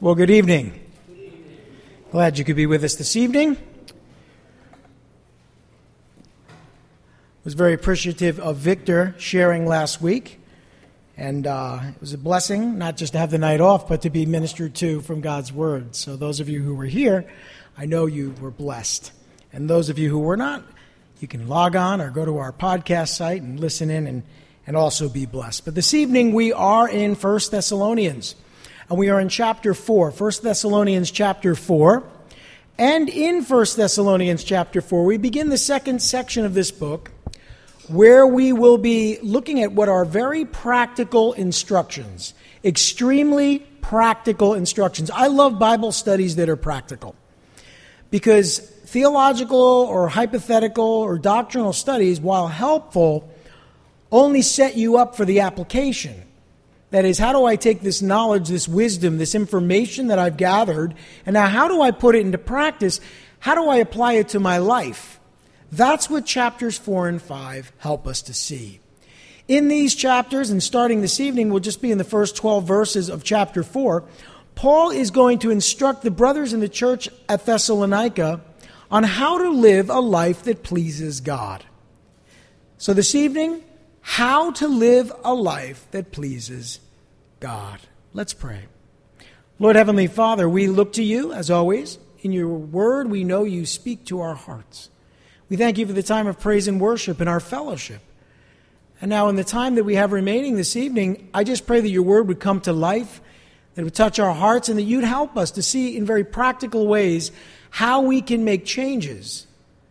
Well, good evening. Glad you could be with us this evening. Was very appreciative of Victor sharing last week. And it was a blessing, not just to have the night off, but to be ministered to from God's Word. So those of you who were here, I know you were blessed. And those of you who were not, you can log on or go to our podcast site and listen in and also be blessed. But this evening we are in 1 Thessalonians. And we are in chapter 4, 1 Thessalonians chapter 4. And in 1 Thessalonians chapter 4, we begin the second section of this book, where we will be looking at what are very practical instructions, extremely practical instructions. I love Bible studies that are practical, because theological or hypothetical or doctrinal studies, while helpful, only set you up for the application. That is, how do I take this knowledge, this wisdom, this information that I've gathered, and now how do I put it into practice? How do I apply it to my life? That's what chapters 4 and 5 help us to see. In these chapters, and starting this evening, we'll just be in the first 12 verses of chapter 4, Paul is going to instruct the brothers in the church at Thessalonica on how to live a life that pleases God. So this evening, how to live a life that pleases God. Let's pray. Lord Heavenly Father, we look to you, as always. In your word, we know you speak to our hearts. We thank you for the time of praise and worship and our fellowship. And now in the time that we have remaining this evening, I just pray that your word would come to life, that it would touch our hearts, and that you'd help us to see in very practical ways how we can make changes.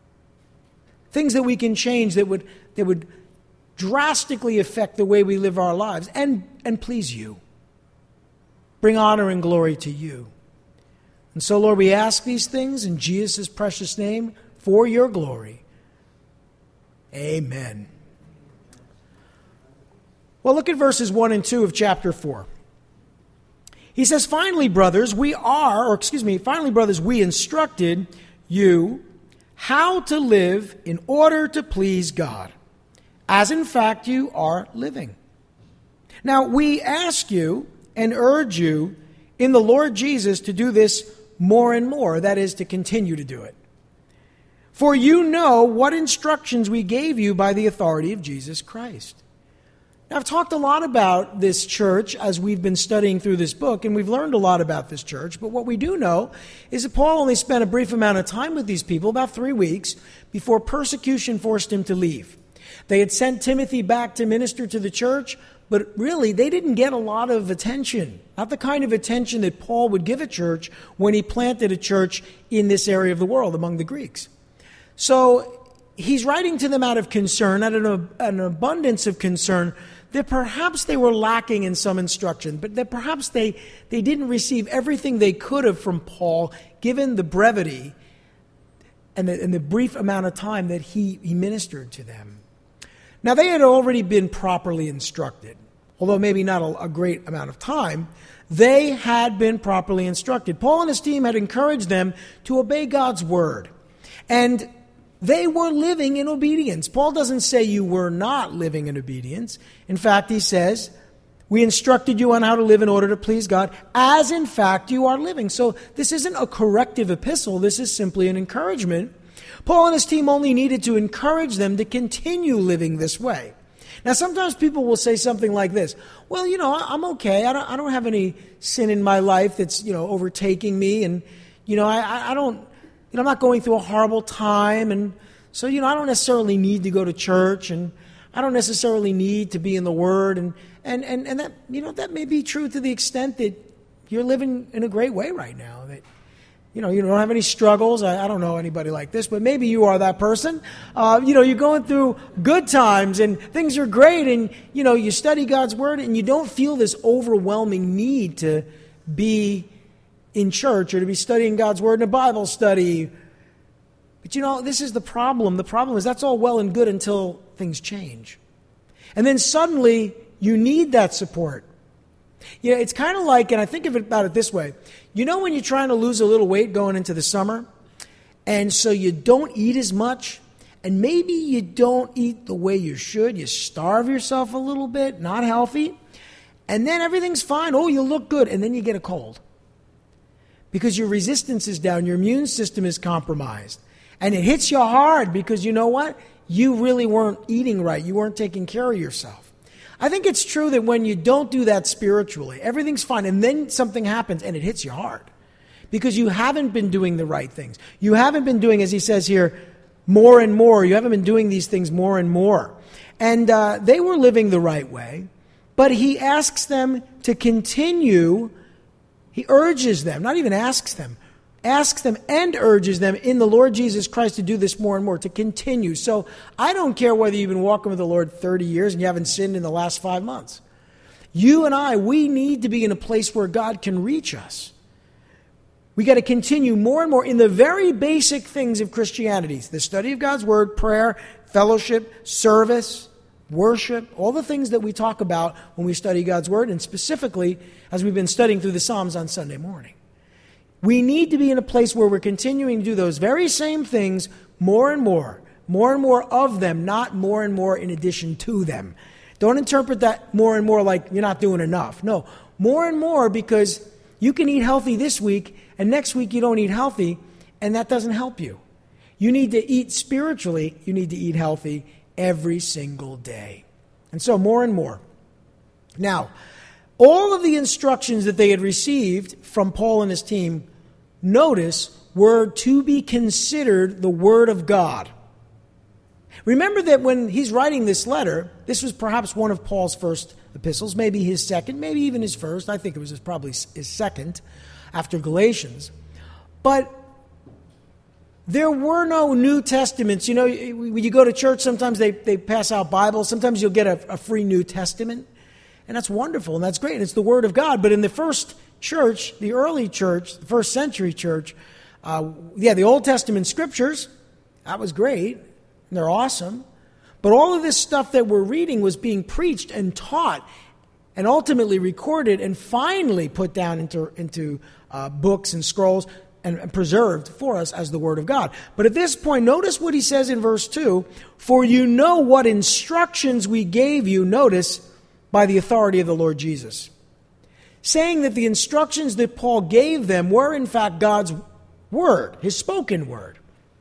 Things that we can change that would drastically affect the way we live our lives and please you. Bring honor and glory to you. And so, Lord, we ask these things in Jesus' precious name for your glory. Amen. Well, look at verses 1 and 2 of chapter 4. He says, finally, brothers, we instructed you how to live in order to please God, as in fact you are living. Now, we ask you and urge you in the Lord Jesus to do this more and more, that is, to continue to do it. For you know what instructions we gave you by the authority of Jesus Christ. Now, I've talked a lot about this church as we've been studying through this book, and we've learned a lot about this church. But what we do know is that Paul only spent a brief amount of time with these people, about 3 weeks, before persecution forced him to leave. They had sent Timothy back to minister to the church, but really they didn't get a lot of attention. Not the kind of attention that Paul would give a church when he planted a church in this area of the world among the Greeks. So he's writing to them out of concern, out of an abundance of concern, that perhaps they were lacking in some instruction, but that perhaps they didn't receive everything they could have from Paul, given the brevity and the brief amount of time that he ministered to them. Now, they had already been properly instructed, although maybe not a great amount of time. They had been properly instructed. Paul and his team had encouraged them to obey God's word, and they were living in obedience. Paul doesn't say you were not living in obedience. In fact, he says, we instructed you on how to live in order to please God, as in fact you are living. So this isn't a corrective epistle. This is simply an encouragement. Paul and his team only needed to encourage them to continue living this way. Now, sometimes people will say something like this. Well, I'm okay. I don't have any sin in my life that's, overtaking me. And, I'm not going through a horrible time. And so, I don't necessarily need to go to church. And I don't necessarily need to be in the Word. And that, that may be true to the extent that you're living in a great way right now. That, you don't have any struggles. I don't know anybody like this, but maybe you are that person. You're going through good times and things are great, and, you study God's Word and you don't feel this overwhelming need to be in church or to be studying God's Word in a Bible study. But, this is the problem. The problem is that's all well and good until things change. And then suddenly you need that support. It's kind of like, and I think about it this way. When you're trying to lose a little weight going into the summer, and so you don't eat as much, and maybe you don't eat the way you should, you starve yourself a little bit, not healthy, and then everything's fine. Oh, you look good, and then you get a cold. because your resistance is down, your immune system is compromised. And it hits you hard because you know what? You really weren't eating right. You weren't taking care of yourself. I think it's true that when you don't do that spiritually, everything's fine, and then something happens and it hits you hard because you haven't been doing the right things. You haven't been doing, as he says here, more and more. You haven't been doing these things more and more. And they were living the right way, but he asks them to continue. He urges them, not even asks them and urges them in the Lord Jesus Christ to do this more and more, to continue. So I don't care whether you've been walking with the Lord 30 years and you haven't sinned in the last 5 months. You and I, we need to be in a place where God can reach us. We got to continue more and more in the very basic things of Christianity. The study of God's Word, prayer, fellowship, service, worship, all the things that we talk about when we study God's Word, and specifically as we've been studying through the Psalms on Sunday morning. We need to be in a place where we're continuing to do those very same things more and more of them, not more and more in addition to them. Don't interpret that more and more like you're not doing enough. No, more and more, because you can eat healthy this week and next week you don't eat healthy, and that doesn't help you. You need to eat spiritually. You need to eat healthy every single day. And so more and more. Now, all of the instructions that they had received from Paul and his team, notice, were to be considered the Word of God. Remember that when he's writing this letter, this was perhaps one of Paul's first epistles, maybe his second, maybe even his first. I think it was probably his second after Galatians. But there were no New Testaments. You know, when you go to church, sometimes they pass out Bibles. Sometimes you'll get a free New Testament. And that's wonderful, and that's great. And it's the Word of God. But in the first church, the early church, the first century church, the Old Testament scriptures, that was great. And they're awesome. But all of this stuff that we're reading was being preached and taught and ultimately recorded and finally put down into books and scrolls and preserved for us as the Word of God. But at this point, notice what he says in verse 2, "For you know what instructions we gave you," notice, "by the authority of the Lord Jesus." Saying that the instructions that Paul gave them were in fact God's Word, His spoken Word.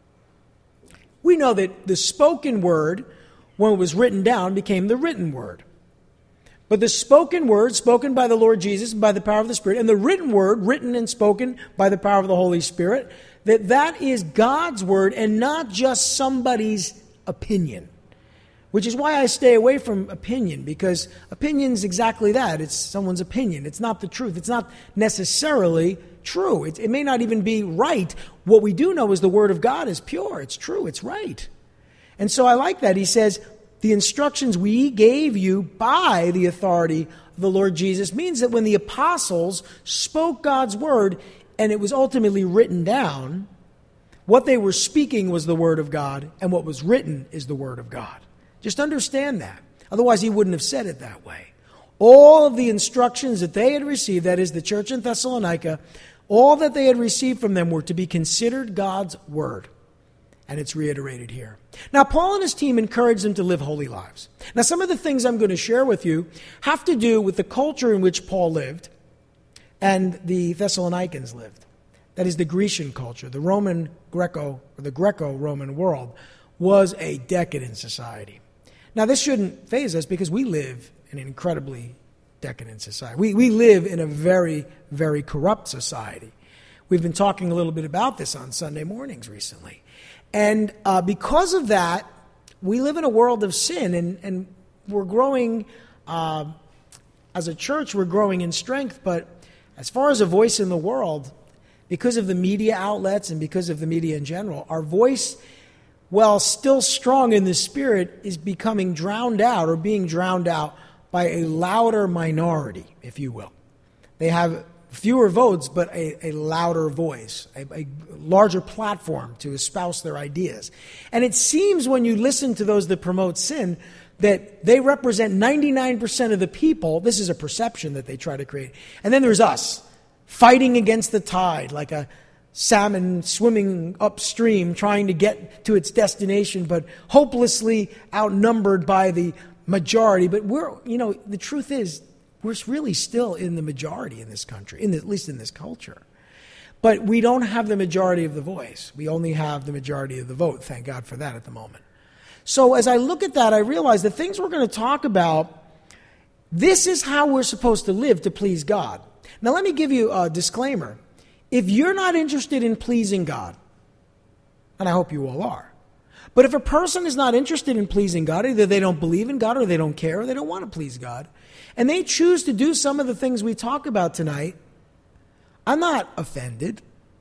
We know that the spoken Word, when it was written down, became the written Word. But the spoken Word, spoken by the Lord Jesus by the power of the Spirit, and the written Word, written and spoken by the power of the Holy Spirit, that is God's Word and not just somebody's opinion. Which is why I stay away from opinion, because opinion's exactly that. It's someone's opinion. It's not the truth. It's not necessarily true. It may not even be right. What we do know is the Word of God is pure. It's true. It's right. And so I like that. He says, the instructions we gave you by the authority of the Lord Jesus means that when the apostles spoke God's Word and it was ultimately written down, what they were speaking was the Word of God, and what was written is the Word of God. Just understand that. Otherwise, he wouldn't have said it that way. All of the instructions that they had received, that is the church in Thessalonica, all that they had received from them were to be considered God's Word. And it's reiterated here. Now, Paul and his team encouraged them to live holy lives. Now, some of the things I'm going to share with you have to do with the culture in which Paul lived and the Thessalonians lived. That is the Grecian culture. The Greco-Roman world was a decadent society. Now, this shouldn't faze us because we live in an incredibly decadent society. We live in a very, very corrupt society. We've been talking a little bit about this on Sunday mornings recently. And because of that, we live in a world of sin, and we're growing, as a church, we're growing in strength. But as far as a voice in the world, because of the media outlets and because of the media in general, our voice, while still strong in the Spirit, is becoming drowned out or being drowned out by a louder minority, if you will. They have fewer votes, but a louder voice, a larger platform to espouse their ideas. And it seems when you listen to those that promote sin that they represent 99% of the people. This is a perception that they try to create. And then there's us, fighting against the tide, like a salmon swimming upstream trying to get to its destination, but hopelessly outnumbered by the majority. But the truth is, we're really still in the majority in this country, at least in this culture. But we don't have the majority of the voice. We only have the majority of the vote. Thank God for that at the moment. So as I look at that, I realize the things we're going to talk about, this is how we're supposed to live to please God. Now let me give you a disclaimer. If you're not interested in pleasing God, and I hope you all are, but if a person is not interested in pleasing God, either they don't believe in God or they don't care or they don't want to please God, and they choose to do some of the things we talk about tonight, I'm not offended.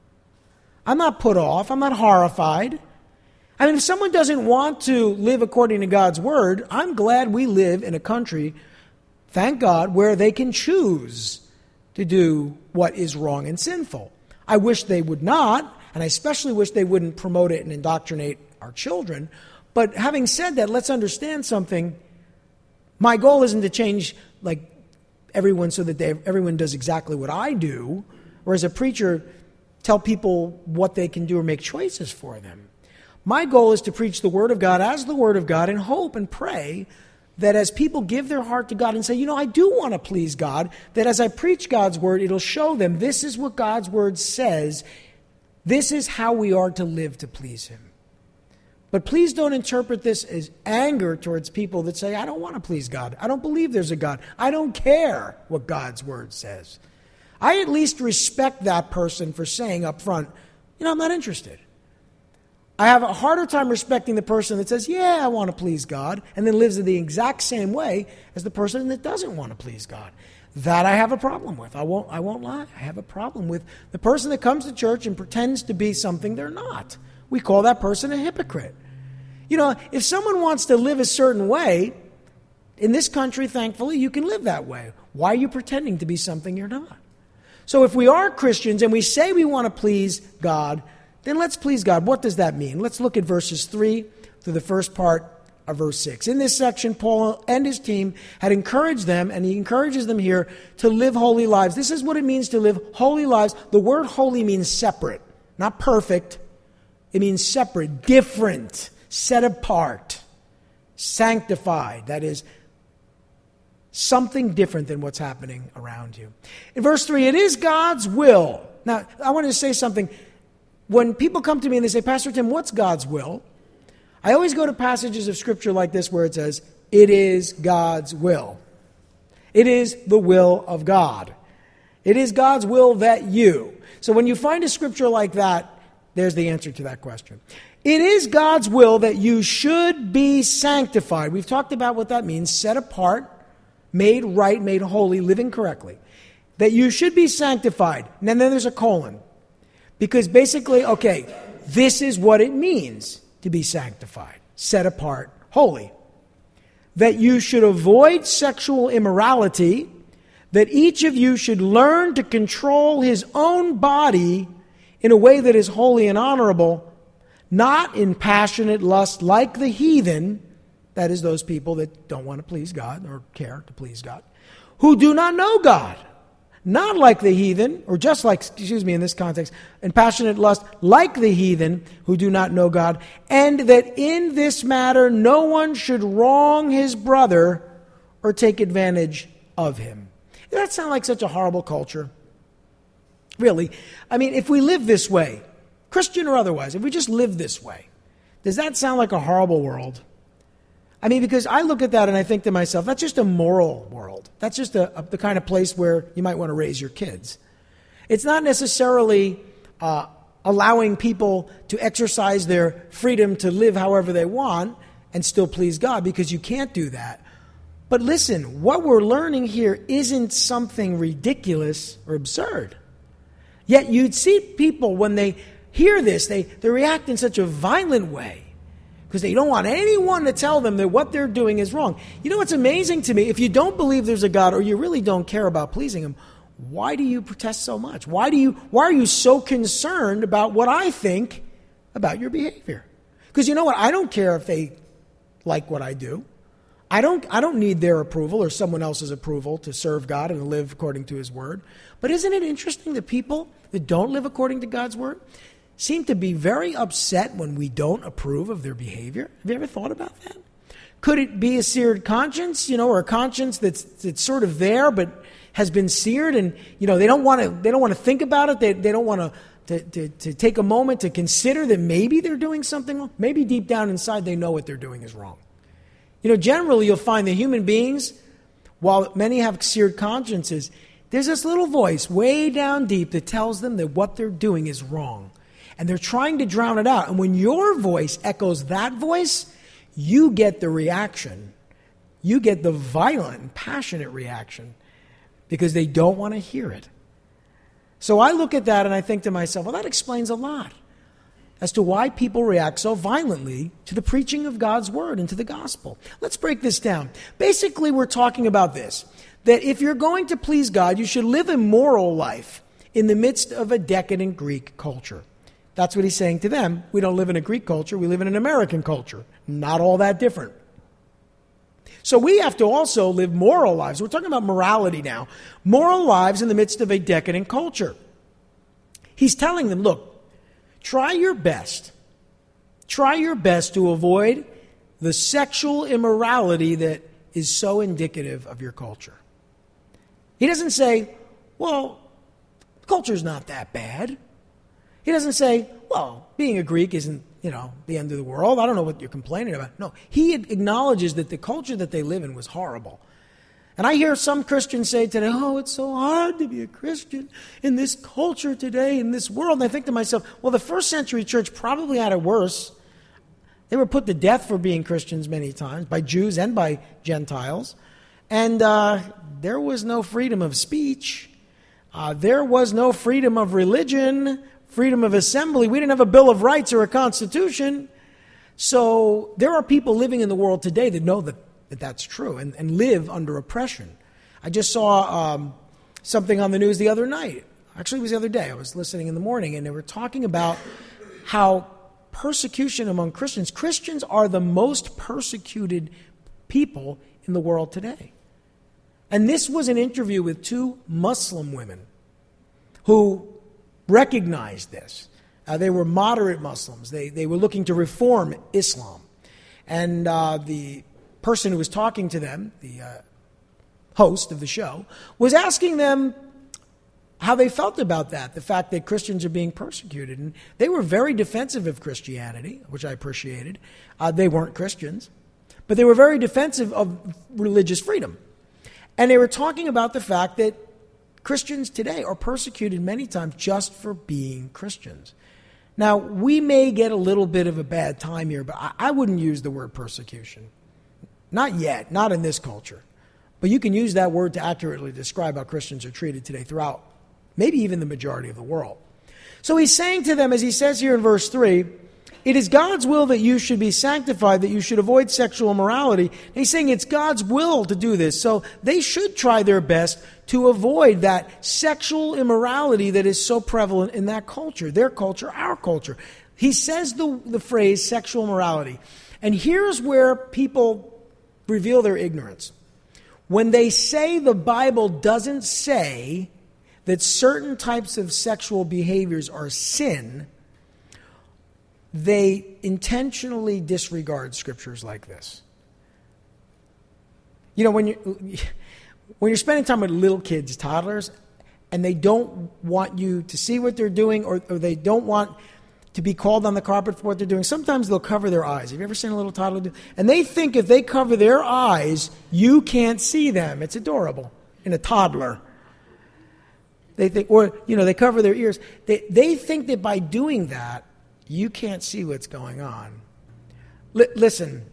I'm not put off. I'm not horrified. I mean, if someone doesn't want to live according to God's word, I'm glad we live in a country, thank God, where they can choose to do what is wrong and sinful. I wish they would not, and I especially wish they wouldn't promote it and indoctrinate our children. But having said that, let's understand something. My goal isn't to change like everyone so that everyone does exactly what I do, or as a preacher, tell people what they can do or make choices for them. My goal is to preach the Word of God as the Word of God and hope and pray that as people give their heart to God and say, I do want to please God, that as I preach God's Word, it'll show them this is what God's Word says. This is how we are to live to please Him. But please don't interpret this as anger towards people that say, I don't want to please God. I don't believe there's a God. I don't care what God's Word says. I at least respect that person for saying up front, I'm not interested. I have a harder time respecting the person that says, yeah, I want to please God, and then lives in the exact same way as the person that doesn't want to please God. That I have a problem with. I won't lie. I have a problem with the person that comes to church and pretends to be something they're not. We call that person a hypocrite. If someone wants to live a certain way, in this country, thankfully, you can live that way. Why are you pretending to be something you're not? So if we are Christians and we say we want to please God, then let's please God. What does that mean? Let's look at verses 3 through the first part of verse 6. In this section, Paul and his team had encouraged them, and he encourages them here, to live holy lives. This is what it means to live holy lives. The word holy means separate, not perfect. It means separate, different, set apart, sanctified. That is something different than what's happening around you. In verse 3, it is God's will. Now, I want to say something. When people come to me and they say, Pastor Tim, what's God's will? I always go to passages of Scripture like this where it says, it is God's will. It is the will of God. It is God's will that you. So when you find a Scripture like that, there's the answer to that question. It is God's will that you should be sanctified. We've talked about what that means. Set apart, made right, made holy, living correctly. That you should be sanctified. And then there's a colon. Because basically, this is what it means to be sanctified, set apart, holy. That you should avoid sexual immorality, that each of you should learn to control his own body in a way that is holy and honorable, not in passionate lust like the heathen, that is those people that don't want to please God or care to please God, who do not know God. Not like the heathen, or just like, in this context, in passionate lust, like the heathen who do not know God, and that in this matter no one should wrong his brother or take advantage of him. Does that sound like such a horrible culture? Really? I mean, if we live this way, Christian or otherwise, if we just live this way, does that sound like a horrible world? I mean, because I look at that and I think to myself, that's just a moral world. That's just the kind of place where you might want to raise your kids. It's not necessarily allowing people to exercise their freedom to live however they want and still please God, because you can't do that. But listen, what we're learning here isn't something ridiculous or absurd. Yet you'd see people, when they hear this, they react in such a violent way, because they don't want anyone to tell them that what they're doing is wrong. You know what's amazing to me? If you don't believe there's a God, or you really don't care about pleasing Him, why do you protest so much? Why are you so concerned about what I think about your behavior? Because you know what? I don't care if they like what I do. I don't need their approval or someone else's approval to serve God and to live according to His Word. But isn't it interesting that people that don't live according to God's Word seem to be very upset when we don't approve of their behavior? Have you ever thought about that? Could it be a seared conscience, or a conscience that's sort of there but has been seared, and they don't want to think about it. They don't want to to take a moment to consider that maybe they're doing something wrong. Maybe deep down inside they know what they're doing is wrong. Generally you'll find that human beings, while many have seared consciences, there's this little voice way down deep that tells them that what they're doing is wrong. And they're trying to drown it out. And when your voice echoes that voice, you get the reaction. You get the violent and passionate reaction because they don't want to hear it. So I look at that and I think to myself, well, that explains a lot as to why people react so violently to the preaching of God's word and to the gospel. Let's break this down. Basically, we're talking about this, that if you're going to please God, you should live a moral life in the midst of a decadent Greek culture. That's what he's saying to them. We don't live in a Greek culture, we live in an American culture. Not all that different. So we have to also live moral lives. We're talking about morality now. Moral lives in the midst of a decadent culture. He's telling them, look, try your best. Try your best to avoid the sexual immorality that is so indicative of your culture. He doesn't say, well, culture's not that bad. He doesn't say, well, being a Greek isn't, the end of the world. I don't know what you're complaining about. No, he acknowledges that the culture that they live in was horrible. And I hear some Christians say today, oh, it's so hard to be a Christian in this culture today, in this world. And I think to myself, well, the first century church probably had it worse. They were put to death for being Christians many times, by Jews and by Gentiles. And there was no freedom of speech. There was no freedom of religion, freedom of assembly. We didn't have a Bill of Rights or a Constitution. So there are people living in the world today that know that that's true and live under oppression. I just saw something on the news the other night. Actually, it was the other day. I was listening in the morning, and they were talking about how persecution among Christians. Christians are the most persecuted people in the world today. And this was an interview with two Muslim women who recognized this. They were moderate Muslims. They were looking to reform Islam. And the person who was talking to them, the host of the show, was asking them how they felt about that, the fact that Christians are being persecuted. And they were very defensive of Christianity, which I appreciated. They weren't Christians, but they were very defensive of religious freedom. And they were talking about the fact that Christians today are persecuted many times just for being Christians. Now, we may get a little bit of a bad time here, but I wouldn't use the word persecution. Not yet, not in this culture. But you can use that word to accurately describe how Christians are treated today throughout maybe even the majority of the world. So he's saying to them, as he says here in verse 3, it is God's will that you should be sanctified, that you should avoid sexual immorality. And he's saying it's God's will to do this. So they should try their best to avoid that sexual immorality that is so prevalent in that culture, their culture, our culture. He says the phrase sexual immorality. And here's where people reveal their ignorance. When they say the Bible doesn't say that certain types of sexual behaviors are sin, they intentionally disregard scriptures like this. When you're spending time with little kids, toddlers, and they don't want you to see what they're doing, or they don't want to be called on the carpet for what they're doing, sometimes they'll cover their eyes. Have you ever seen a little toddler do? And they think if they cover their eyes, you can't see them. It's adorable in a toddler. They think, or they cover their ears. They think that by doing that, you can't see what's going on. Listen,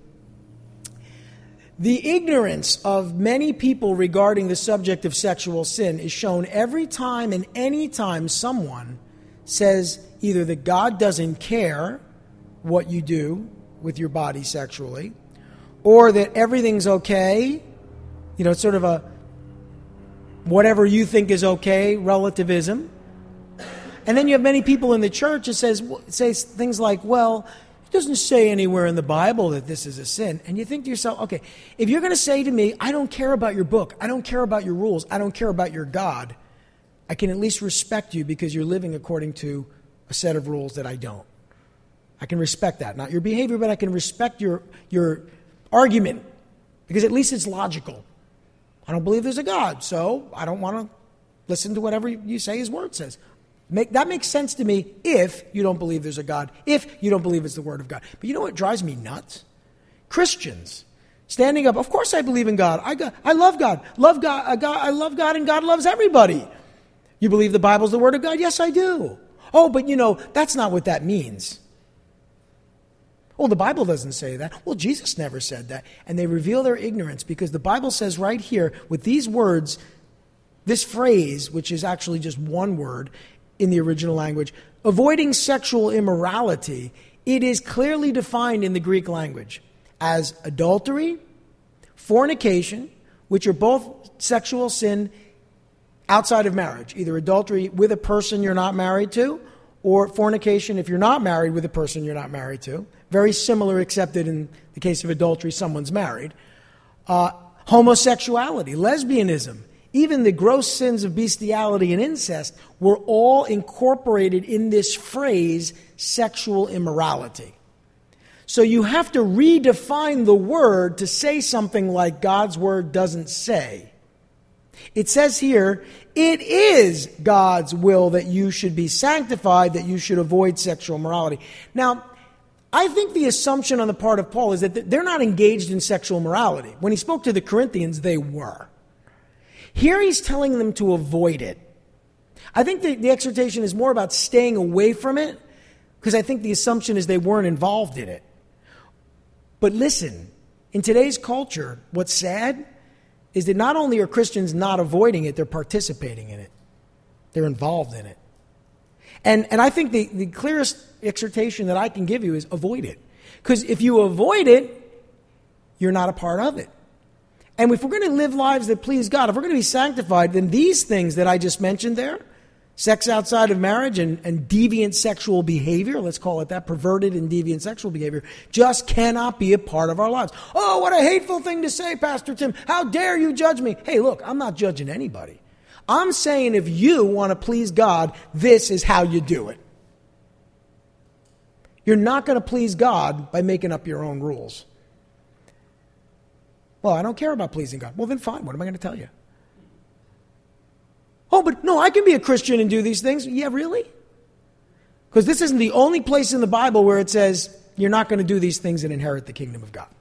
the ignorance of many people regarding the subject of sexual sin is shown every time and any time someone says either that God doesn't care what you do with your body sexually, or that everything's okay, it's sort of a whatever you think is okay relativism. And then you have many people in the church that say things like, well, it doesn't say anywhere in the Bible that this is a sin. And you think to yourself, okay, if you're going to say to me, I don't care about your book, I don't care about your rules, I don't care about your God, I can at least respect you because you're living according to a set of rules that I don't. I can respect that. Not your behavior, but I can respect your argument because at least it's logical. I don't believe there's a God, so I don't want to listen to whatever you say his word says. That makes sense to me if you don't believe there's a God, if you don't believe it's the Word of God. But you know what drives me nuts? Christians standing up. Of course I believe in God. I love God. I love God, and God loves everybody. You believe the Bible's the Word of God? Yes, I do. Oh, but that's not what that means. Well, the Bible doesn't say that. Well, Jesus never said that. And they reveal their ignorance because the Bible says right here with these words, this phrase, which is actually just one word in the original language, avoiding sexual immorality, it is clearly defined in the Greek language as adultery, fornication, which are both sexual sin outside of marriage, either adultery with a person you're not married to, or fornication if you're not married with a person you're not married to. Very similar, except that in the case of adultery, someone's married. Homosexuality, lesbianism, even the gross sins of bestiality and incest were all incorporated in this phrase, sexual immorality. So you have to redefine the word to say something like God's word doesn't say. It says here, it is God's will that you should be sanctified, that you should avoid sexual immorality. Now, I think the assumption on the part of Paul is that they're not engaged in sexual morality. When he spoke to the Corinthians, they were. Here he's telling them to avoid it. I think the exhortation is more about staying away from it, because I think the assumption is they weren't involved in it. But listen, in today's culture, what's sad is that not only are Christians not avoiding it, they're participating in it. They're involved in it. And I think the clearest exhortation that I can give you is avoid it. Because if you avoid it, you're not a part of it. And if we're going to live lives that please God, if we're going to be sanctified, then these things that I just mentioned there, sex outside of marriage and deviant sexual behavior, let's call it that, perverted and deviant sexual behavior, just cannot be a part of our lives. Oh, what a hateful thing to say, Pastor Tim. How dare you judge me? Hey, look, I'm not judging anybody. I'm saying if you want to please God, this is how you do it. You're not going to please God by making up your own rules. Well, I don't care about pleasing God. Well, then fine. What am I going to tell you? Oh, but no, I can be a Christian and do these things. Yeah, really? Because this isn't the only place in the Bible where it says you're not going to do these things and inherit the kingdom of God.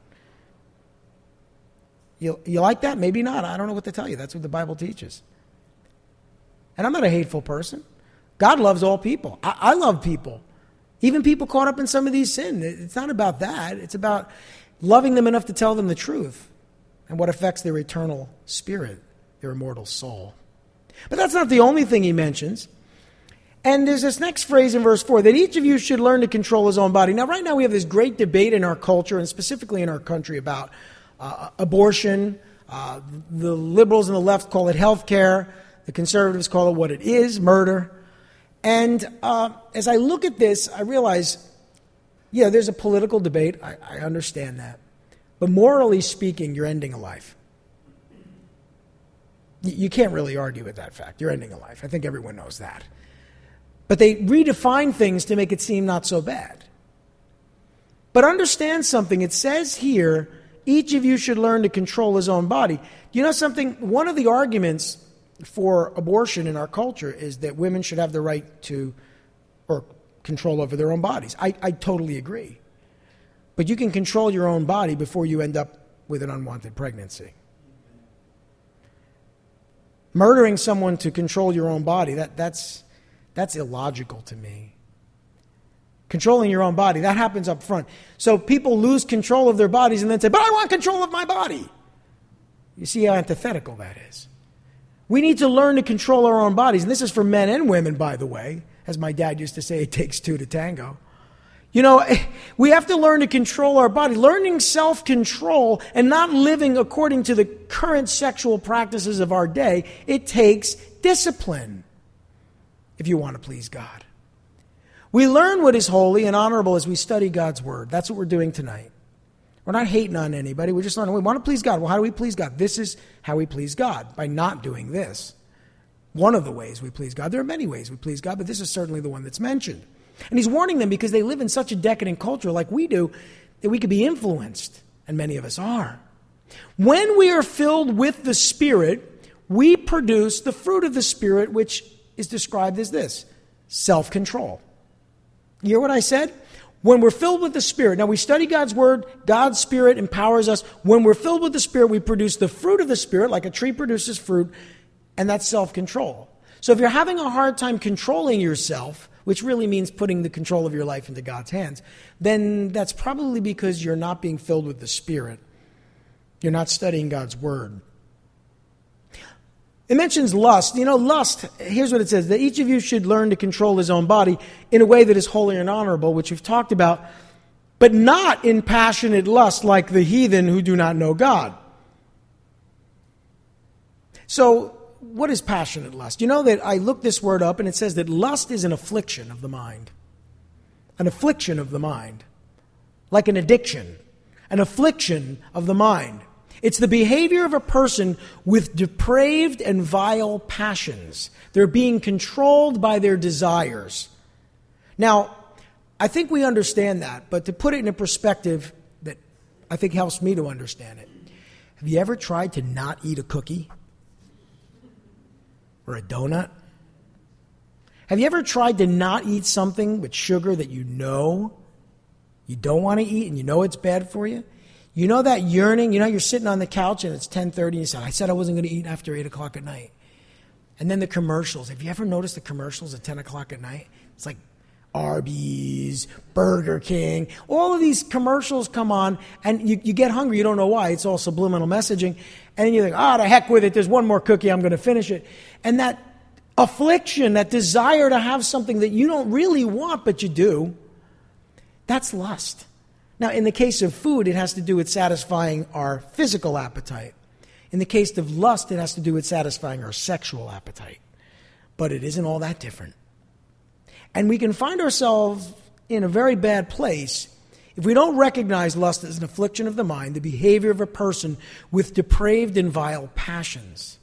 You like that? Maybe not. I don't know what to tell you. That's what the Bible teaches. And I'm not a hateful person. God loves all people. I love people. Even people caught up in some of these sins. It's not about that. It's about loving them enough to tell them the truth and what affects their eternal spirit, their immortal soul. But that's not the only thing he mentions. And there's this next phrase in verse 4, that each of you should learn to control his own body. Now, right now we have this great debate in our culture, and specifically in our country, about abortion. The liberals and the left call it health care. The conservatives call it what it is, murder. And as I look at this, I realize, yeah, there's a political debate. I understand that. But morally speaking, you're ending a life. You can't really argue with that fact. You're ending a life. I think everyone knows that. But they redefine things to make it seem not so bad. But understand something. It says here, each of you should learn to control his own body. You know something? One of the arguments for abortion in our culture is that women should have the right to, or control over their own bodies. I totally agree. But you can control your own body before you end up with an unwanted pregnancy. Murdering someone to control your own body, that's illogical to me. Controlling your own body, that happens up front. So people lose control of their bodies and then say, but I want control of my body. You see how antithetical that is. We need to learn to control our own bodies. And this is for men and women, by the way. As my dad used to say, it takes two to tango. You know, we have to learn to control our body. Learning self-control and not living according to the current sexual practices of our day, it takes discipline if you want to please God. We learn what is holy and honorable as we study God's word. That's what we're doing tonight. We're not hating on anybody. We're just learning. We want to please God. Well, how do we please God? This is how we please God, by not doing this. One of the ways we please God. There are many ways we please God, but this is certainly the one that's mentioned. And he's warning them because they live in such a decadent culture like we do that we could be influenced, and many of us are. When we are filled with the Spirit, we produce the fruit of the Spirit, which is described as this: self-control. You hear what I said? When we're filled with the Spirit, now we study God's Word, God's Spirit empowers us. When we're filled with the Spirit, we produce the fruit of the Spirit, like a tree produces fruit, and that's self-control. So if you're having a hard time controlling yourself, which really means putting the control of your life into God's hands, then that's probably because you're not being filled with the Spirit. You're not studying God's Word. It mentions lust. Lust, here's what it says, that each of you should learn to control his own body in a way that is holy and honorable, which we've talked about, but not in passionate lust like the heathen who do not know God. So, what is passionate lust? You know that I looked this word up and it says that lust is an affliction of the mind. An affliction of the mind. Like an addiction. An affliction of the mind. It's the behavior of a person with depraved and vile passions. They're being controlled by their desires. Now, I think we understand that, but to put it in a perspective that I think helps me to understand it. Have you ever tried to not eat a cookie? Or a donut? Have you ever tried to not eat something with sugar that you know you don't want to eat and you know it's bad for you? You know that yearning? You're sitting on the couch and it's 10:30 and you said, I said I wasn't going to eat after 8 o'clock at night. And then the commercials. Have you ever noticed the commercials at 10 o'clock at night? It's like Arby's, Burger King. All of these commercials come on and you get hungry. You don't know why. It's all subliminal messaging. And then you think, the heck with it. There's one more cookie. I'm going to finish it. And that affliction, that desire to have something that you don't really want, but you do, that's lust. Now, in the case of food, it has to do with satisfying our physical appetite. In the case of lust, it has to do with satisfying our sexual appetite. But it isn't all that different. And we can find ourselves in a very bad place if we don't recognize lust as an affliction of the mind, the behavior of a person with depraved and vile passions.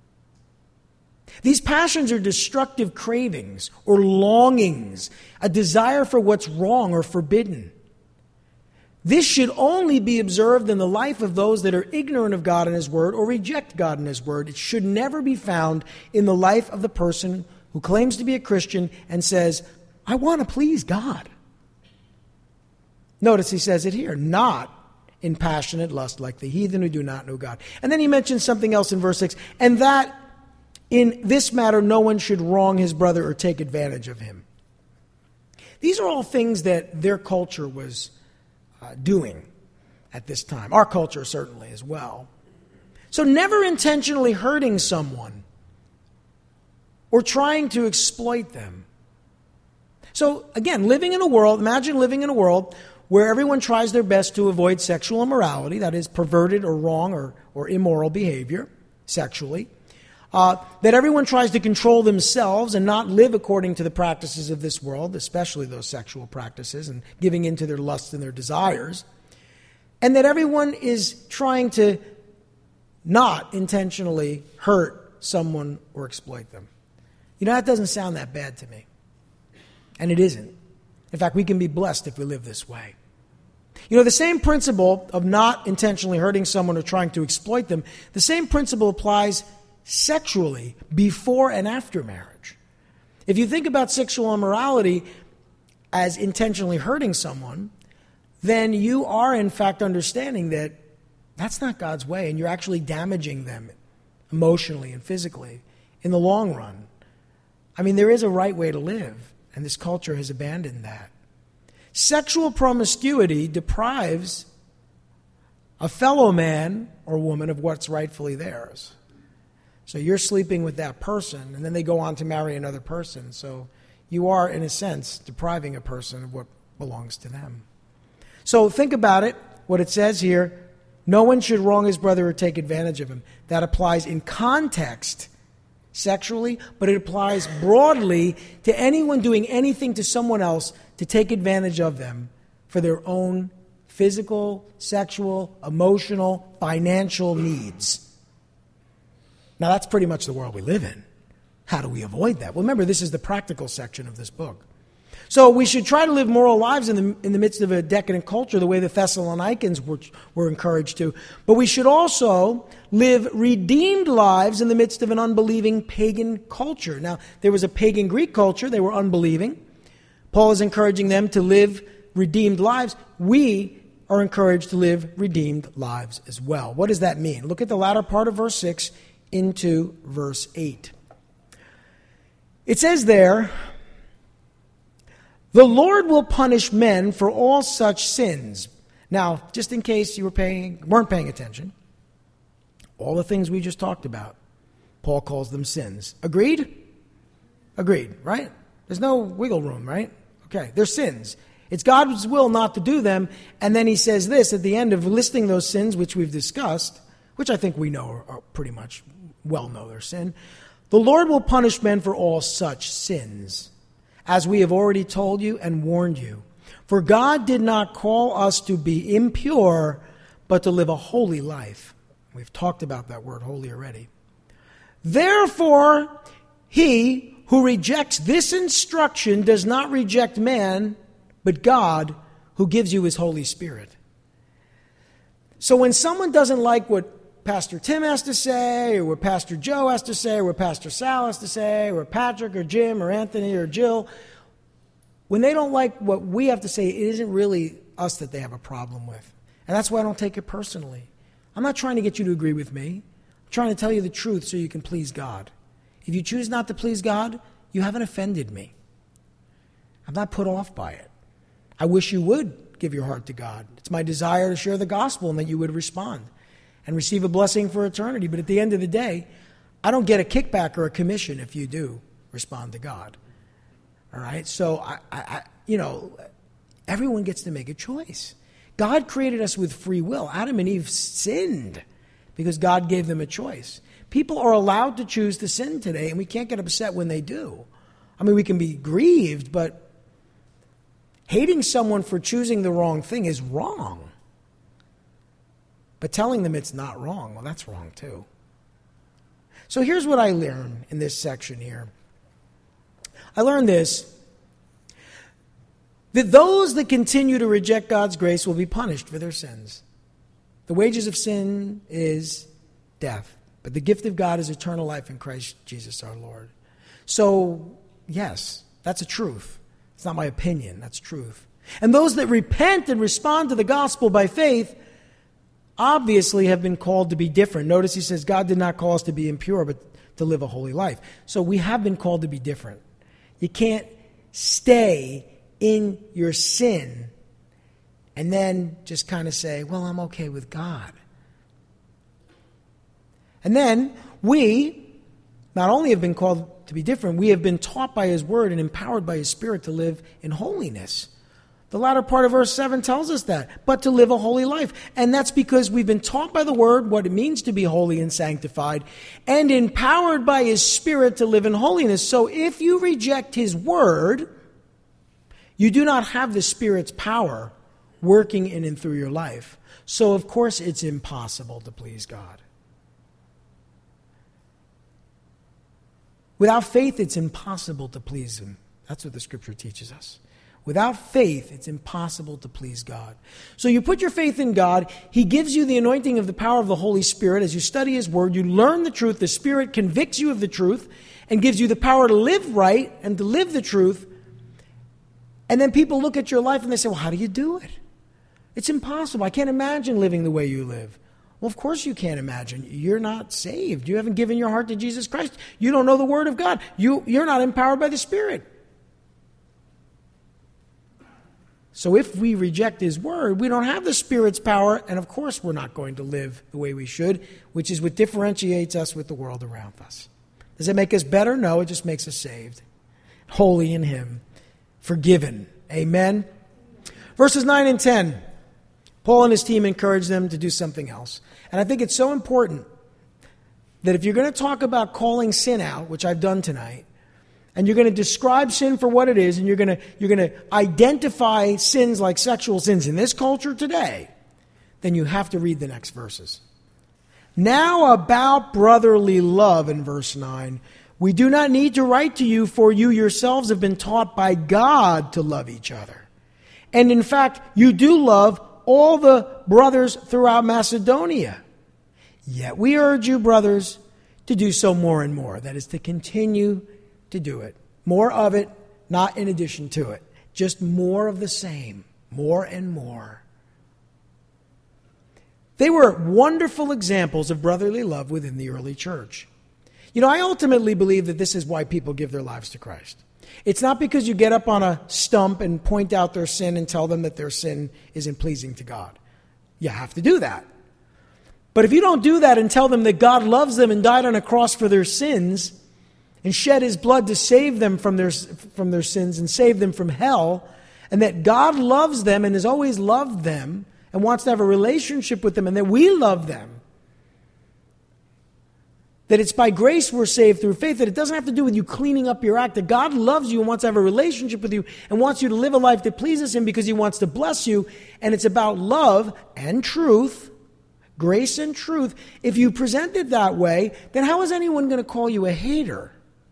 These passions are destructive cravings or longings, a desire for what's wrong or forbidden. This should only be observed in the life of those that are ignorant of God and His Word or reject God and His Word. It should never be found in the life of the person who claims to be a Christian and says, I want to please God. Notice he says it here, not in passionate lust like the heathen who do not know God. And then he mentions something else in verse 6, and that in this matter no one should wrong his brother or take advantage of him. These are all things that their culture was doing at this time. Our culture certainly as well. So never intentionally hurting someone or trying to exploit them. So again, imagine living in a world where everyone tries their best to avoid sexual immorality, that is perverted or wrong or immoral behavior sexually. That everyone tries to control themselves and not live according to the practices of this world, especially those sexual practices and giving in to their lusts and their desires. And that everyone is trying to not intentionally hurt someone or exploit them. That doesn't sound that bad to me. And it isn't. In fact, we can be blessed if we live this way. The same principle of not intentionally hurting someone or trying to exploit them, the same principle applies sexually before and after marriage. If you think about sexual immorality as intentionally hurting someone, then you are in fact understanding that that's not God's way and you're actually damaging them emotionally and physically in the long run. There is a right way to live, and this culture has abandoned that. Sexual promiscuity deprives a fellow man or woman of what's rightfully theirs. So you're sleeping with that person, and then they go on to marry another person. So you are, in a sense, depriving a person of what belongs to them. So think about it, what it says here. No one should wrong his brother or take advantage of him. That applies in context sexually, but it applies broadly to anyone doing anything to someone else to take advantage of them for their own physical, sexual, emotional, financial needs. Now, that's pretty much the world we live in. How do we avoid that? Well, remember, this is the practical section of this book. So we should try to live moral lives in the midst of a decadent culture, the way the Thessalonians were encouraged to. But we should also live redeemed lives in the midst of an unbelieving pagan culture. Now, there was a pagan Greek culture. They were unbelieving. Paul is encouraging them to live redeemed lives. We are encouraged to live redeemed lives as well. What does that mean? Look at the latter part of verse 6 into verse 8. It says there, "The Lord will punish men for all such sins." Now, just in case you weren't paying attention, all the things we just talked about, Paul calls them sins. Agreed? Agreed, right? There's no wiggle room, right? Okay, they're sins. It's God's will not to do them. And then he says this at the end of listing those sins, which we've discussed, which I think we know are pretty much well know their sin. "The Lord will punish men for all such sins, as we have already told you and warned you. For God did not call us to be impure, but to live a holy life." We've talked about that word holy already. "Therefore, he who rejects this instruction does not reject man, but God, who gives you his Holy Spirit." So when someone doesn't like what Pastor Tim has to say, or what Pastor Joe has to say, or what Pastor Sal has to say, or Patrick or Jim or Anthony or Jill, when they don't like what we have to say, it isn't really us that they have a problem with. And that's why I don't take it personally. I'm not trying to get you to agree with me. I'm trying to tell you the truth so you can please God. If you choose not to please God, you haven't offended me. I'm not put off by it. I wish you would give your heart to God. It's my desire to share the gospel and that you would respond and receive a blessing for eternity. But at the end of the day, I don't get a kickback or a commission if you do respond to God. All right? So, everyone gets to make a choice. God created us with free will. Adam and Eve sinned because God gave them a choice. People are allowed to choose to sin today, and we can't get upset when they do. I mean, we can be grieved, but hating someone for choosing the wrong thing is wrong. But telling them it's not wrong, well, that's wrong too. So here's what I learned in this section here. I learned this, that those that continue to reject God's grace will be punished for their sins. The wages of sin is death, but the gift of God is eternal life in Christ Jesus our Lord. So, yes, that's a truth. It's not my opinion, that's truth. And those that repent and respond to the gospel by faith obviously have been called to be different. Notice he says God did not call us to be impure, but to live a holy life. So we have been called to be different. You can't stay in your sin and then just kind of say, well, I'm okay with God. And then we not only have been called to be different, we have been taught by his word and empowered by his Spirit to live in holiness. The latter part of verse 7 tells us that, but to live a holy life. And that's because we've been taught by the word what it means to be holy and sanctified, and empowered by his Spirit to live in holiness. So if you reject his word, you do not have the Spirit's power working in and through your life. So of course it's impossible to please God. Without faith, it's impossible to please him. That's what the scripture teaches us. Without faith, it's impossible to please God. So you put your faith in God. He gives you the anointing of the power of the Holy Spirit. As you study his word, you learn the truth. The Spirit convicts you of the truth and gives you the power to live right and to live the truth. And then people look at your life and they say, well, how do you do it? It's impossible. I can't imagine living the way you live. Well, of course you can't imagine. You're not saved. You haven't given your heart to Jesus Christ. You don't know the Word of God. You're not empowered by the Spirit. So if we reject his word, we don't have the Spirit's power, and of course we're not going to live the way we should, which is what differentiates us with the world around us. Does it make us better? No, it just makes us saved, holy in him, forgiven. Amen? Verses 9 and 10. Paul and his team encourage them to do something else. And I think it's so important that if you're going to talk about calling sin out, which I've done tonight, and you're going to describe sin for what it is, and you're going to identify sins like sexual sins in this culture today, then you have to read the next verses. Now about brotherly love in verse 9. We do not need to write to you, for you yourselves have been taught by God to love each other. And in fact, you do love all the brothers throughout Macedonia. Yet we urge you, brothers, to do so more and more. That is, to continue to do it. More of it, not in addition to it. Just more of the same. More and more. They were wonderful examples of brotherly love within the early church. You know, I ultimately believe that this is why people give their lives to Christ. It's not because you get up on a stump and point out their sin and tell them that their sin isn't pleasing to God. You have to do that. But if you don't do that and tell them that God loves them and died on a cross for their sins and shed his blood to save them from their sins and save them from hell, and that God loves them and has always loved them and wants to have a relationship with them, and that we love them, that it's by grace we're saved through faith, that it doesn't have to do with you cleaning up your act, that God loves you and wants to have a relationship with you and wants you to live a life that pleases him because he wants to bless you, and it's about love and truth, grace and truth. If you present it that way, then how is anyone going to call you a hater?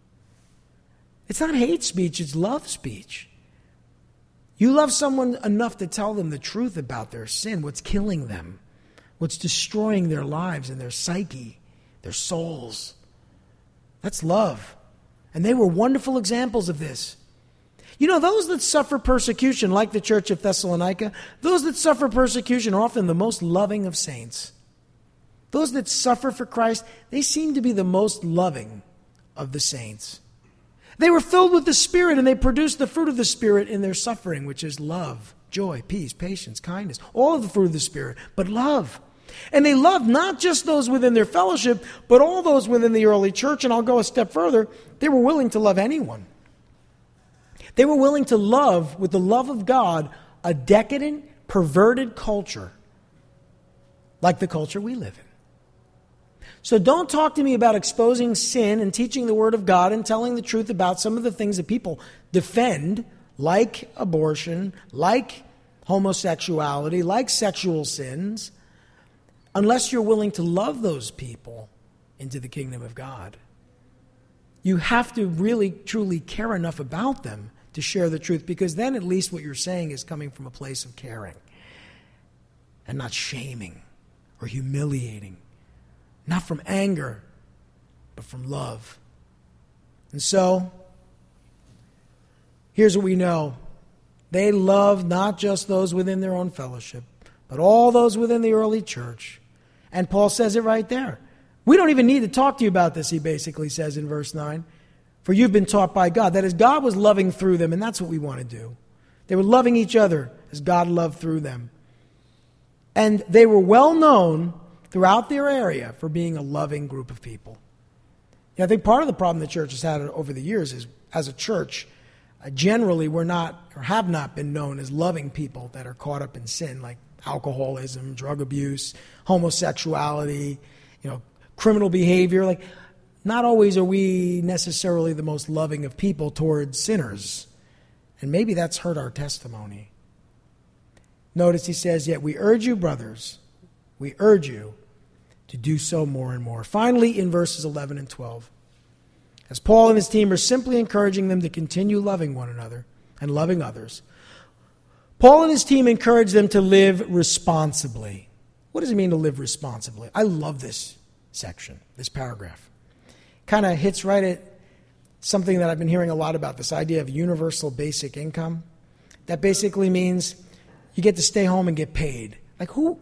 It's not hate speech, it's love speech. You love someone enough to tell them the truth about their sin, what's killing them, what's destroying their lives and their psyche, their souls. That's love. And they were wonderful examples of this. You know, those that suffer persecution, like the church of Thessalonica, those that suffer persecution are often the most loving of saints. Those that suffer for Christ, they seem to be the most loving of the saints. They were filled with the Spirit, and they produced the fruit of the Spirit in their suffering, which is love, joy, peace, patience, kindness, all of the fruit of the Spirit, but love. And they loved not just those within their fellowship, but all those within the early church. And I'll go a step further. They were willing to love anyone. They were willing to love, with the love of God, a decadent, perverted culture like the culture we live in. So don't talk to me about exposing sin and teaching the Word of God and telling the truth about some of the things that people defend, like abortion, like homosexuality, like sexual sins, unless you're willing to love those people into the kingdom of God. You have to really, truly care enough about them to share the truth, because then at least what you're saying is coming from a place of caring and not shaming or humiliating. Not from anger, but from love. And so, here's what we know. They loved not just those within their own fellowship, but all those within the early church. And Paul says it right there. We don't even need to talk to you about this, he basically says in verse 9. For you've been taught by God. That is, God was loving through them, and that's what we want to do. They were loving each other as God loved through them. And they were well known throughout their area for being a loving group of people. I think part of the problem the church has had over the years is, as a church, generally we're not, or have not been known as loving people that are caught up in sin, like alcoholism, drug abuse, homosexuality, criminal behavior. Like, not always are we necessarily the most loving of people towards sinners. And maybe that's hurt our testimony. Notice he says, yet we urge you, brothers, we urge you to do so more and more. Finally, in verses 11 and 12, as Paul and his team are simply encouraging them to continue loving one another and loving others, Paul and his team encourage them to live responsibly. What does it mean to live responsibly? I love this section, this paragraph. Kind of hits right at something that I've been hearing a lot about, this idea of universal basic income. That basically means you get to stay home and get paid. Like, who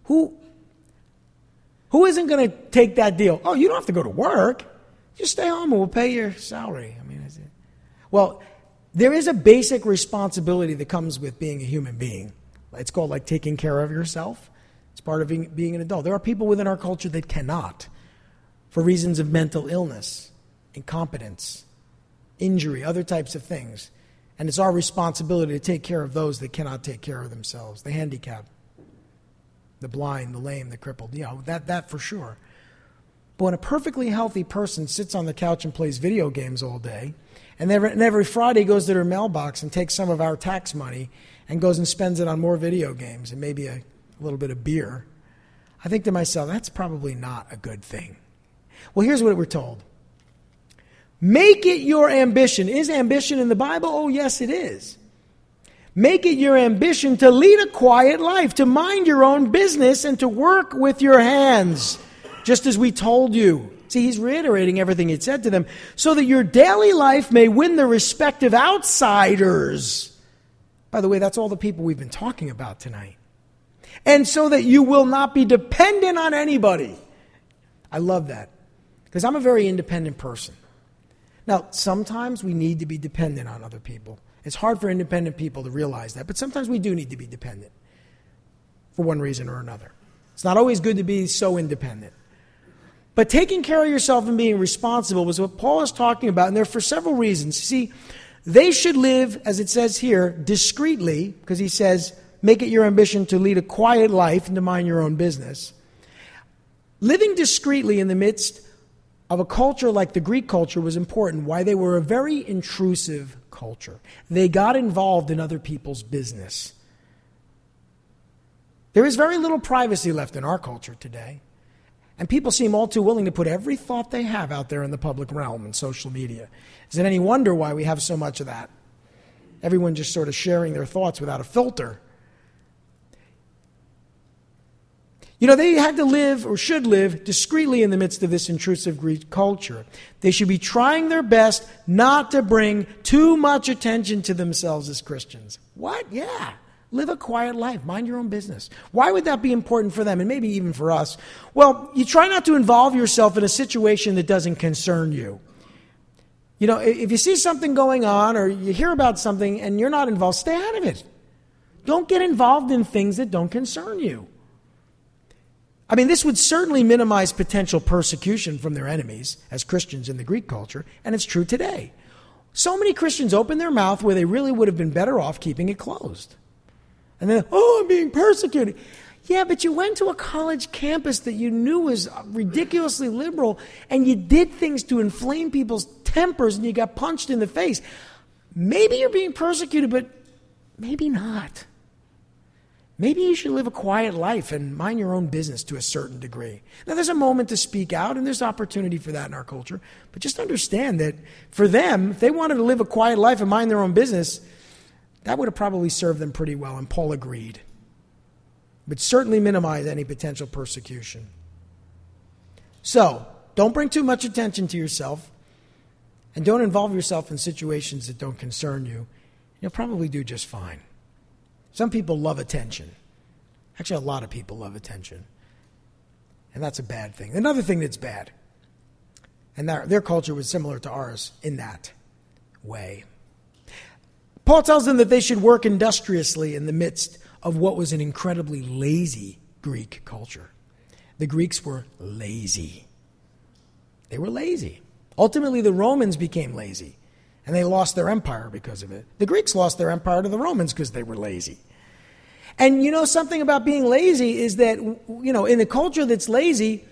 isn't going to take that deal? Oh, you don't have to go to work. Just stay home and we'll pay your salary. Well, there is a basic responsibility that comes with being a human being. It's called like taking care of yourself. It's part of being an adult. There are people within our culture that cannot, for reasons of mental illness, incompetence, injury, other types of things. And it's our responsibility to take care of those that cannot take care of themselves, the handicapped, the blind, the lame, the crippled, that for sure. But when a perfectly healthy person sits on the couch and plays video games all day, and every Friday goes to their mailbox and takes some of our tax money and goes and spends it on more video games and maybe a little bit of beer, I think to myself, that's probably not a good thing. Well, here's what we're told. Make it your ambition. Is ambition in the Bible? Oh, yes, it is. Make it your ambition to lead a quiet life, to mind your own business, and to work with your hands, just as we told you. See, he's reiterating everything he said to them, so that your daily life may win the respect of outsiders. By the way, that's all the people we've been talking about tonight. And so that you will not be dependent on anybody. I love that, because I'm a very independent person. Now, sometimes we need to be dependent on other people. It's hard for independent people to realize that, but sometimes we do need to be dependent for one reason or another. It's not always good to be so independent. But taking care of yourself and being responsible was what Paul is talking about, and there for several reasons. See, they should live, as it says here, discreetly, because he says, make it your ambition to lead a quiet life and to mind your own business. Living discreetly in the midst of a culture like the Greek culture was important. Why? They were a very intrusive culture. They got involved in other people's business. There is very little privacy left in our culture today. And people seem all too willing to put every thought they have out there in the public realm and social media. Is it any wonder why we have so much of that? Everyone just sort of sharing their thoughts without a filter. You know, they had to live, or should live, discreetly in the midst of this intrusive Greek culture. They should be trying their best not to bring too much attention to themselves as Christians. What? Yeah. Live a quiet life. Mind your own business. Why would that be important for them, and maybe even for us? Well, you try not to involve yourself in a situation that doesn't concern you. You know, if you see something going on or you hear about something and you're not involved, stay out of it. Don't get involved in things that don't concern you. I mean, this would certainly minimize potential persecution from their enemies as Christians in the Greek culture, and it's true today. So many Christians open their mouth where they really would have been better off keeping it closed. And then, I'm being persecuted. Yeah, but you went to a college campus that you knew was ridiculously liberal, and you did things to inflame people's tempers, and you got punched in the face. Maybe you're being persecuted, but maybe not. Maybe you should live a quiet life and mind your own business to a certain degree. Now, there's a moment to speak out, and there's opportunity for that in our culture. But just understand that for them, if they wanted to live a quiet life and mind their own business, that would have probably served them pretty well, and Paul agreed. But certainly minimize any potential persecution. So, don't bring too much attention to yourself, and don't involve yourself in situations that don't concern you. You'll probably do just fine. Some people love attention. Actually, a lot of people love attention. And that's a bad thing. Another thing that's bad, and their culture was similar to ours in that way. Paul tells them that they should work industriously in the midst of what was an incredibly lazy Greek culture. The Greeks were lazy. They were lazy. Ultimately, the Romans became lazy. And they lost their empire because of it. The Greeks lost their empire to the Romans because they were lazy. And you know something about being lazy is that, you know, in a culture that's lazy,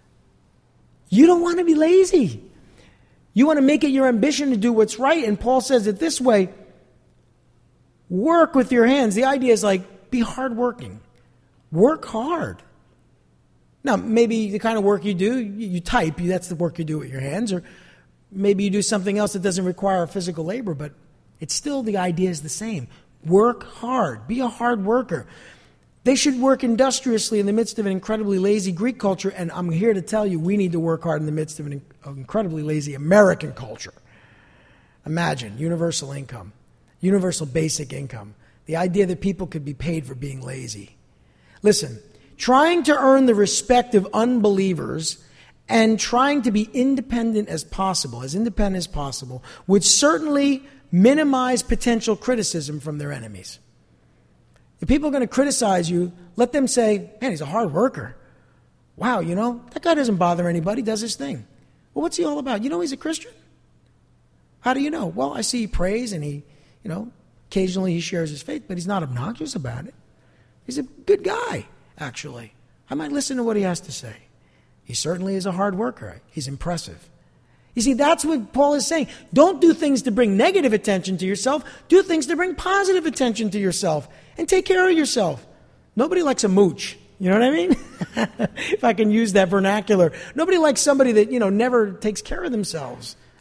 you don't want to be lazy. You want to make it your ambition to do what's right. And Paul says it this way, work with your hands. The idea is like, be hardworking. Work hard. Now, maybe the kind of work you do, you type, that's the work you do with your hands, or maybe you do something else that doesn't require physical labor, but it's still, the idea is the same. Work hard. Be a hard worker. They should work industriously in the midst of an incredibly lazy Greek culture, and I'm here to tell you we need to work hard in the midst of an incredibly lazy American culture. Imagine universal income, universal basic income, the idea that people could be paid for being lazy. Listen, trying to earn the respect of unbelievers and trying to be independent as possible, would certainly minimize potential criticism from their enemies. If people are going to criticize you, let them say, man, he's a hard worker. Wow, you know, that guy doesn't bother anybody, does his thing. Well, what's he all about? You know he's a Christian? How do you know? Well, I see he prays and he, you know, occasionally he shares his faith, but he's not obnoxious about it. He's a good guy, actually. I might listen to what he has to say. He certainly is a hard worker. He's impressive. You see, that's what Paul is saying. Don't do things to bring negative attention to yourself. Do things to bring positive attention to yourself. And take care of yourself. Nobody likes a mooch. You know what I mean? If I can use that vernacular. Nobody likes somebody that, you know, never takes care of themselves.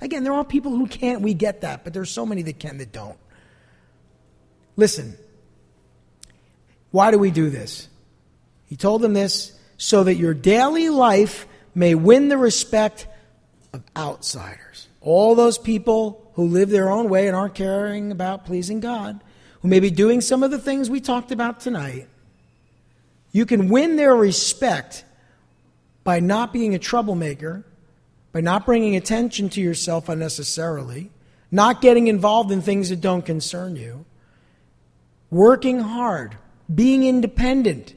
Again, there are people who can't. We get that. But there's so many that can that don't. Listen. Why do we do this? He told them this so that your daily life may win the respect of outsiders. All those people who live their own way and aren't caring about pleasing God, who may be doing some of the things we talked about tonight, you can win their respect by not being a troublemaker, by not bringing attention to yourself unnecessarily, not getting involved in things that don't concern you, working hard, being independent.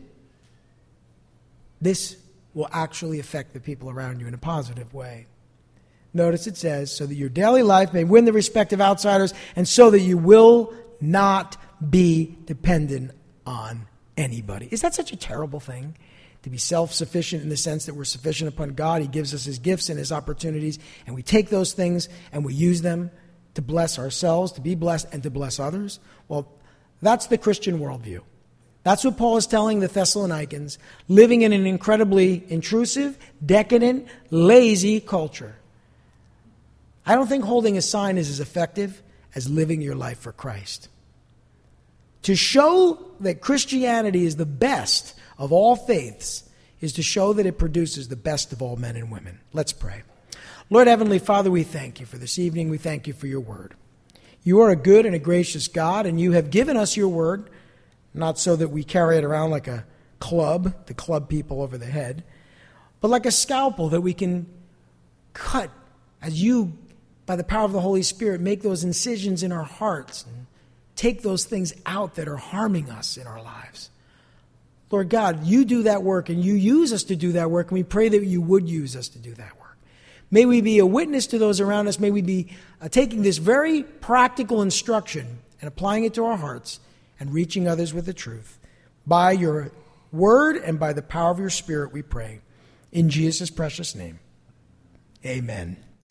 This will actually affect the people around you in a positive way. Notice it says, so that your daily life may win the respect of outsiders, and so that you will not be dependent on anybody. Is that such a terrible thing? To be self-sufficient in the sense that we're sufficient upon God. He gives us his gifts and his opportunities, and we take those things and we use them to bless ourselves, to be blessed, and to bless others. Well, that's the Christian worldview. That's what Paul is telling the Thessalonians, living in an incredibly intrusive, decadent, lazy culture. I don't think holding a sign is as effective as living your life for Christ. To show that Christianity is the best of all faiths is to show that it produces the best of all men and women. Let's pray. Lord Heavenly Father, we thank you for this evening. We thank you for your word. You are a good and a gracious God, and you have given us your word, not so that we carry it around like a club to club people over the head, but like a scalpel that we can cut as you, by the power of the Holy Spirit, make those incisions in our hearts and take those things out that are harming us in our lives. Lord God, you do that work and you use us to do that work, and we pray that you would use us to do that work. May we be a witness to those around us. May we be taking this very practical instruction and applying it to our hearts and reaching others with the truth. By your word and by the power of your Spirit, we pray. In Jesus' precious name, amen.